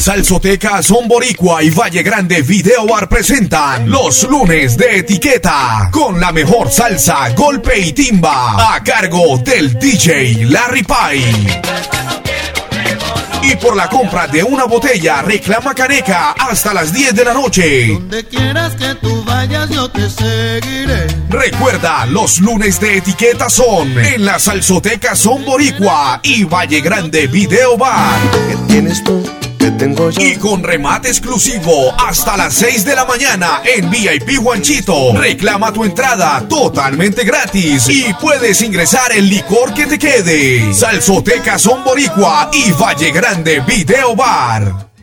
Salsoteca Son Boricua y Valle Grande Video Bar presentan los lunes de etiqueta con la mejor salsa, golpe y timba a cargo del DJ Larry Pai. Y por la compra de una botella, reclama caneca hasta las 10 de la noche. Donde quieras que tú vayas, yo te seguiré. Recuerda, los lunes de etiqueta son en la Salsoteca Son Boricua y Valle Grande Video Bar. ¿Qué tienes tú? ¿Qué tengo yo? Y con remate exclusivo hasta las 6 de la mañana en VIP Juanchito. Reclama tu entrada totalmente gratis y puedes ingresar el licor que te quede. Salsoteca Son Boricua y Valle Grande Video Bar.